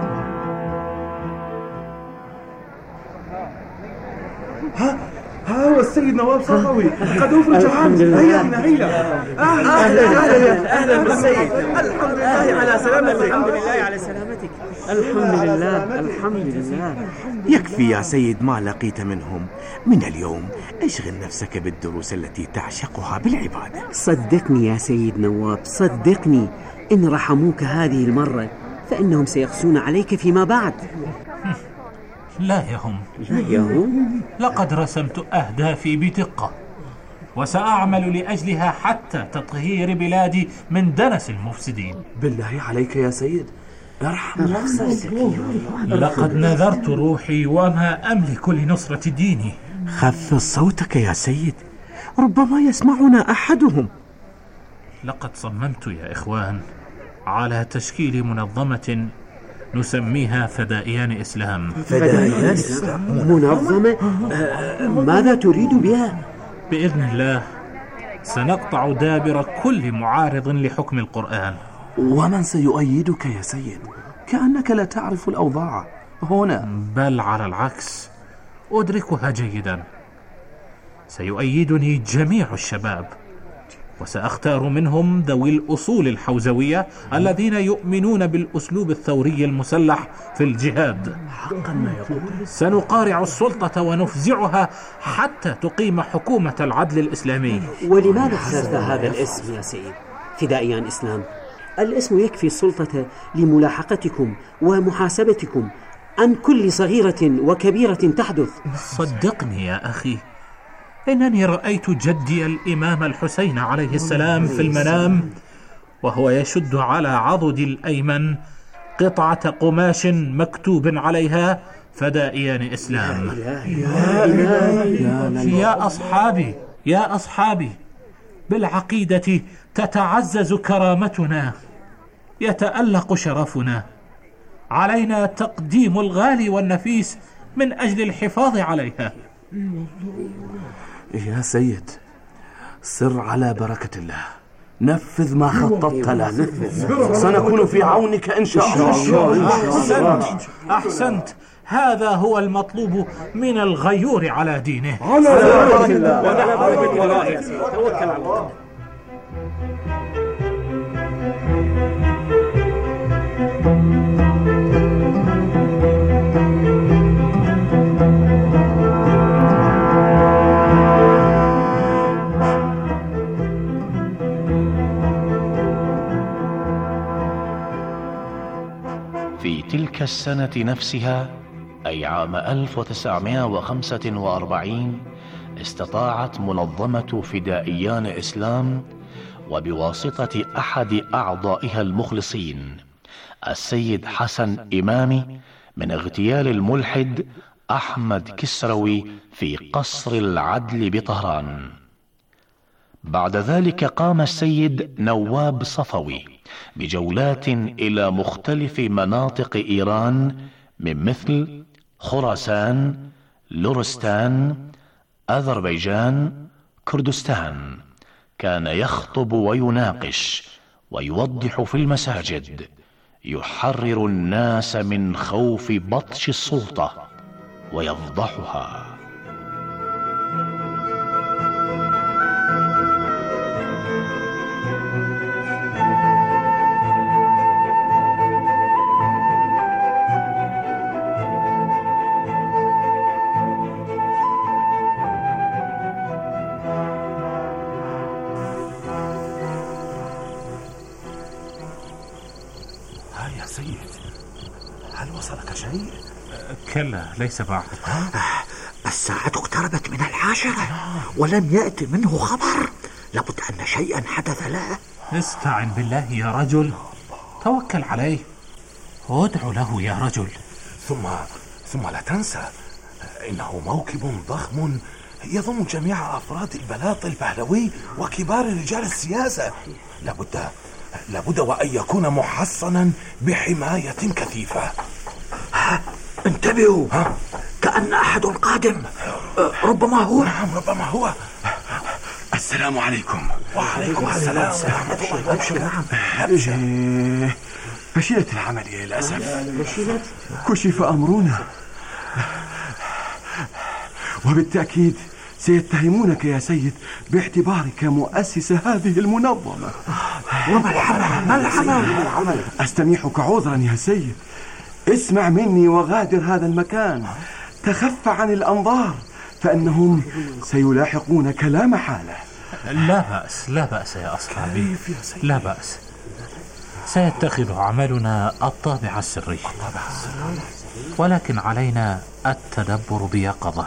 ها ها هو السيد نواب نواب صفوي قد أفرج عنه. هيا ابن هيا. أهلا أهلا أهلا بالسيد. الحمد لله على سلامتك. الحمد لله على سلامتك. الحمد لله الحمد لله. يكفي يا سيد ما لقيت منهم. من اليوم اشغل نفسك بالدروس التي تعشقها بالعبادة. صدقني يا سيد نواب، صدقني إن رحموك هذه المرة فإنهم سيقسون عليك فيما بعد. لا يهم لا يهم. لقد رسمت أهدافي بدقة وسأعمل لأجلها حتى تطهير بلادي من دنس المفسدين. بالله عليك يا سيد ارحم نفسك. لقد نذرت روحي وما أملك لنصرة ديني. خفض صوتك يا سيد، ربما يسمعنا أحدهم. لقد صممت يا إخوان على تشكيل منظمة نسميها فدائيان إسلام. فدائيان إسلام؟ منظمة؟ آه ماذا تريد بها؟ بإذن الله سنقطع دابر كل معارض لحكم القرآن. ومن سيؤيدك يا سيد؟ كأنك لا تعرف الأوضاع هنا. بل على العكس أدركها جيدا. سيؤيدني جميع الشباب، وسأختار منهم ذوي الأصول الحوزوية الذين يؤمنون بالأسلوب الثوري المسلح في الجهاد. حقا ما يقول. سنقارع السلطة ونفزعها حتى تقيم حكومة العدل الإسلامي. ولماذا اخترت هذا الاسم يا سيد؟ فدائيان إسلام. الاسم يكفي السلطة لملاحقتكم ومحاسبتكم عن كل صغيرة وكبيرة تحدث. صدقني يا أخي، إنني رأيت جدي الإمام الحسين عليه السلام في المنام وهو يشد على عضد الأيمن قطعة قماش مكتوب عليها فدائيان إسلام. يا أصحابي يا أصحابي، بالعقيدة تتعزز كرامتنا، يتألق شرفنا، علينا تقديم الغالي والنفيس من أجل الحفاظ عليها. يا سيد سر على بركة الله، نفذ ما خططت له، سنكون في عونك إن شاء الله. أحسنت أحسنت، هذا هو المطلوب من الغيور على دينه. على بركة الله ونحن بالولاء. توكل على الله. في تلك السنة نفسها، أي عام ألف وتسعمائة وخمسة وأربعين، استطاعت منظمة فدائيان إسلام وبواسطة أحد أعضائها المخلصين السيد حسن إمامي من اغتيال الملحد أحمد كسروي في قصر العدل بطهران. بعد ذلك قام السيد نواب صفوي بجولات إلى مختلف مناطق إيران من مثل خراسان، لورستان، أذربيجان، كردستان. كان يخطب ويناقش ويوضح في المساجد، يحرر الناس من خوف بطش السلطة ويفضحها. يا سيد، هل وصلك شيء؟ كلا، ليس بعد. الساعة اقتربت من العاشرة ولم يأتي منه خبر. لابد أن شيئا حدث له. استعن بالله يا رجل، توكل عليه، وادعو له يا رجل. ثم ثم لا تنسى إنه موكب ضخم يضم جميع أفراد البلاط البهلوي وكبار رجال السياسة. لابد لابد وأن يكون محصنا بحماية كثيفة. انتبهوا، ها؟ كأن أحد قادم. ربما هو. نعم، ربما هو. السلام عليكم. وعليكم السلام. أبشر. نعم. أبشر. فشلت العملية للأسف. فشلت؟ كشف أمرنا، وبالتأكيد سيتهمونك يا سيد باعتبارك مؤسس هذه المنظمة. وما العمل؟ ما العمل؟ أستميحك عذرا يا سيد، اسمع مني وغادر هذا المكان، تخف عن الأنظار فإنهم سيلاحقونك لا محالة. لا بأس لا بأس يا أصحابي، لا بأس، سيتخذ عملنا الطابع السري، ولكن علينا التدبر بيقظة.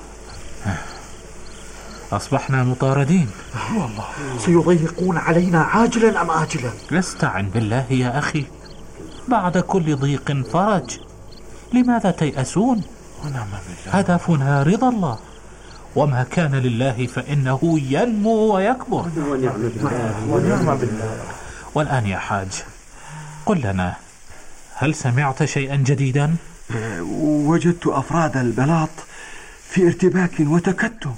أصبحنا مطاردين. والله سيضيقون علينا عاجلا أم آجلا. استعن بالله يا أخي، بعد كل ضيق فرج، لماذا تيأسون؟ هدفنا رضا الله، وما كان لله فإنه ينمو ويكبر. ونعم بالله. والآن يا حاج، قل لنا، هل سمعت شيئا جديدا؟ وجدت أفراد البلاط في ارتباك وتكتم،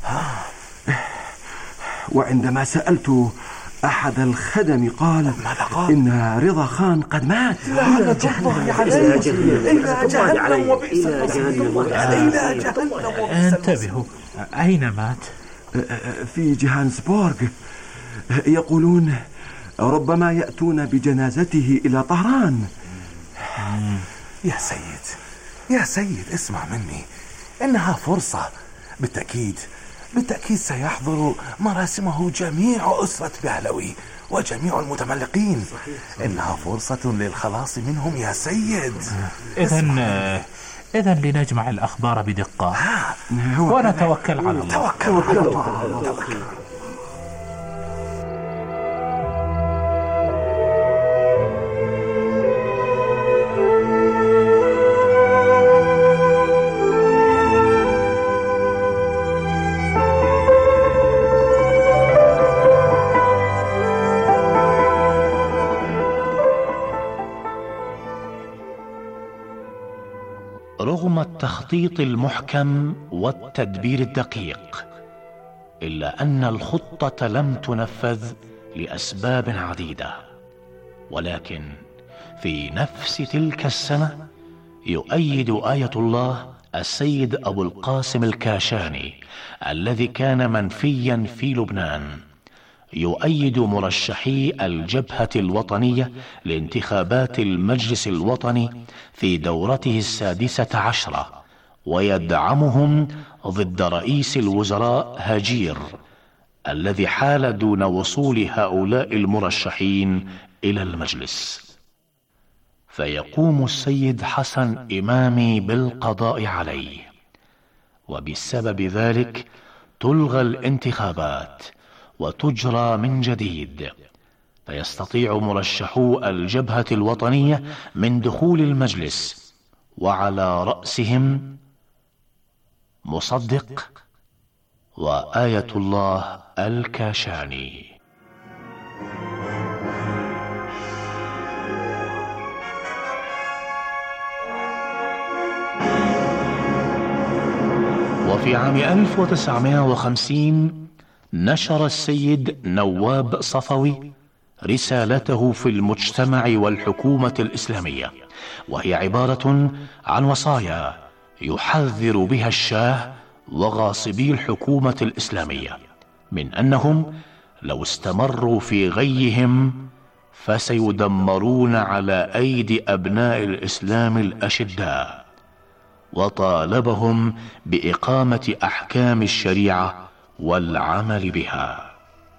وعندما سألت أحد الخدم قال إن رضا خان قد مات. لعنة الله عليه، إلى جهنم وبئس المصير. انتبهوا، أين مات؟ في جوهانسبورغ، يقولون ربما يأتون بجنازته إلى طهران. يا سيد يا سيد اسمع مني، إنها فرصة، بالتأكيد بالتأكيد سيحضر مراسمه جميع أسرة بهلوي وجميع المتملقين. إنها فرصة للخلاص منهم يا سيد. إذن إذن لنجمع الأخبار بدقة ونتوكل على الله. توكل على الله. توكل. رغم التخطيط المحكم والتدبير الدقيق، إلا أن الخطة لم تنفذ لأسباب عديدة. ولكن في نفس تلك السنة يؤيد آية الله السيد أبو القاسم الكاشاني الذي كان منفيا في لبنان، يؤيد مرشحي الجبهة الوطنية لانتخابات المجلس الوطني في دورته السادسة عشرة، ويدعمهم ضد رئيس الوزراء هجير الذي حال دون وصول هؤلاء المرشحين إلى المجلس. فيقوم السيد حسن إمامي بالقضاء عليه، وبسبب ذلك تلغى الانتخابات وتجرى من جديد، فيستطيع مرشحو الجبهة الوطنية من دخول المجلس، وعلى رأسهم مصدق وآية الله الكاشاني. وفي عام ألف وتسعمائة وخمسين نشر السيد نواب صفوي رسالته في المجتمع والحكومة الإسلامية، وهي عبارة عن وصايا يحذر بها الشاه وغاصبي الحكومة الإسلامية من أنهم لو استمروا في غيهم فسيدمرون على أيدي أبناء الإسلام الأشداء، وطالبهم بإقامة أحكام الشريعة والعمل بها.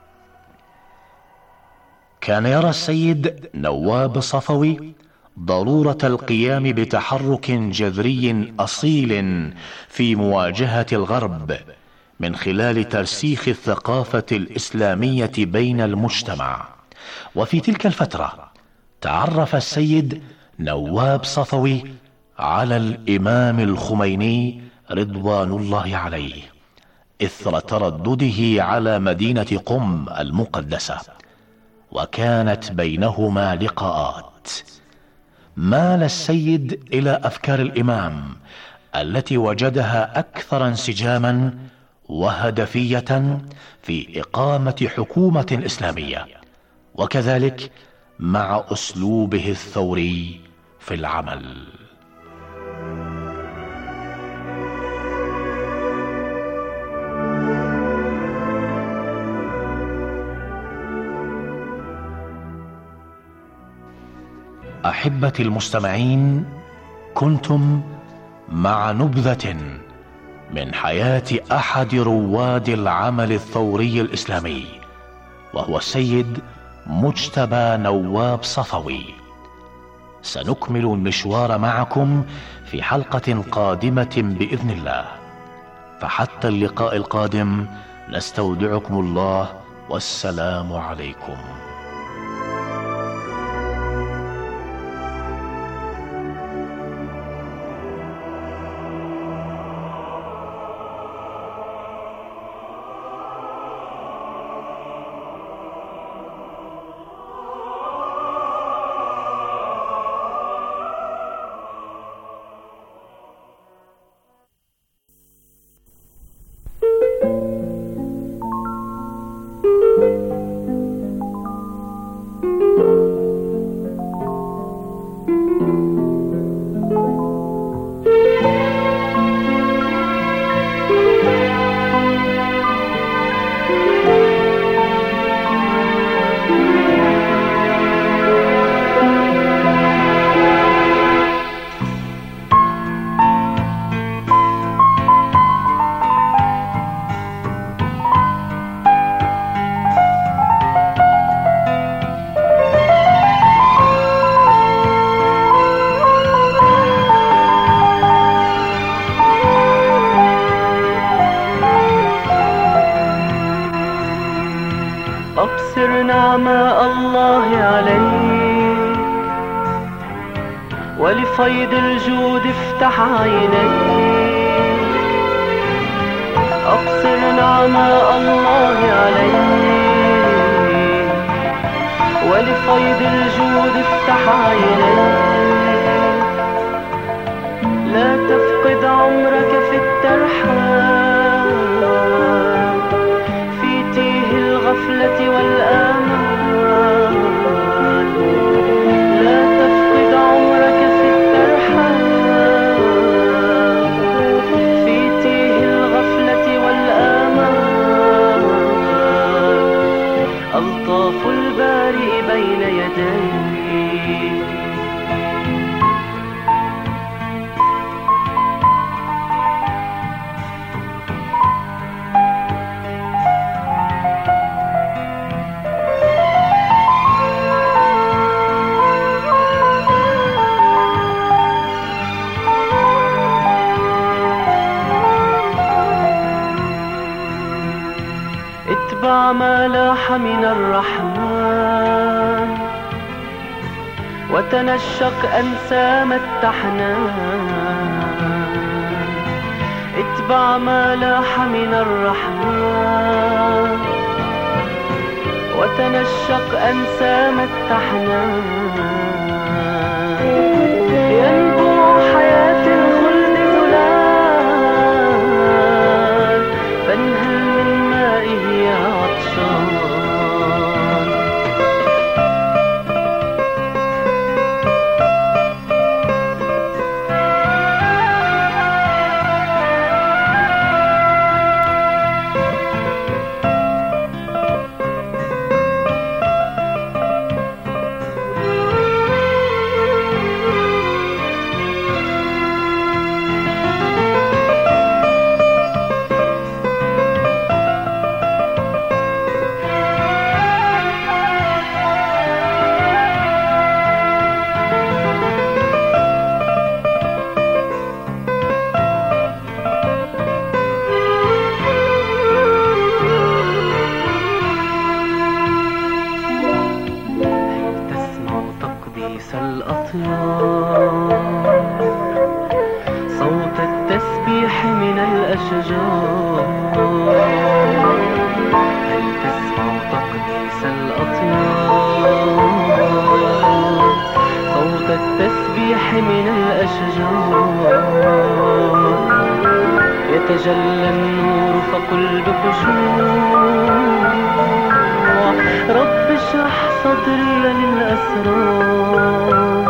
كان يرى السيد نواب صفوي ضرورة القيام بتحرك جذري أصيل في مواجهة الغرب من خلال ترسيخ الثقافة الإسلامية بين المجتمع. وفي تلك الفترة تعرف السيد نواب صفوي على الإمام الخميني رضوان الله عليه إثر تردده على مدينة قم المقدسة، وكانت بينهما لقاءات. مال السيد إلى أفكار الإمام التي وجدها أكثر انسجاما وهدفية في إقامة حكومة إسلامية، وكذلك مع أسلوبه الثوري في العمل. أحبتي المستمعين، كنتم مع نبذة من حياة أحد رواد العمل الثوري الإسلامي، وهو السيد مجتبى نواب صفوي. سنكمل المشوار معكم في حلقة قادمة بإذن الله، فحتى اللقاء القادم نستودعكم الله، والسلام عليكم. أبصر نعماء الله عليك، ولفيض الجود افتح عينيك. أبصر نعماء الله عليك، ولفيض الجود افتح عينيك. لا تفقد عمرك في الترحال، في تيه الغفلة والآمال. لا تفقد عمرك في الترحال، في تيه الغفلة والآمال. ألطاف البارئ بين يديك، اتبع ما لاح من الرحمن، وتنشق أنسام التحنان. اتبع ما لاح من الرحمن، وتنشق أنسام التحنان. ينبوع حياة الخلد زلال، فانهل من مائه يا عطشان. صوت التسبيح من الأشجار. هل تسمع تقديس الأطيار؟ صوت التسبيح من الأشجار. يتجلى النور فقل بخشوع، رب اشرح صدري للأسرار.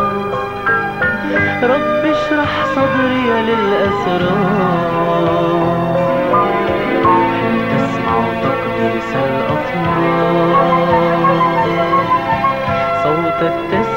رب اشرح صدري للأسرار. هل تسمع تقديس الأطيار؟ صوت التسبيح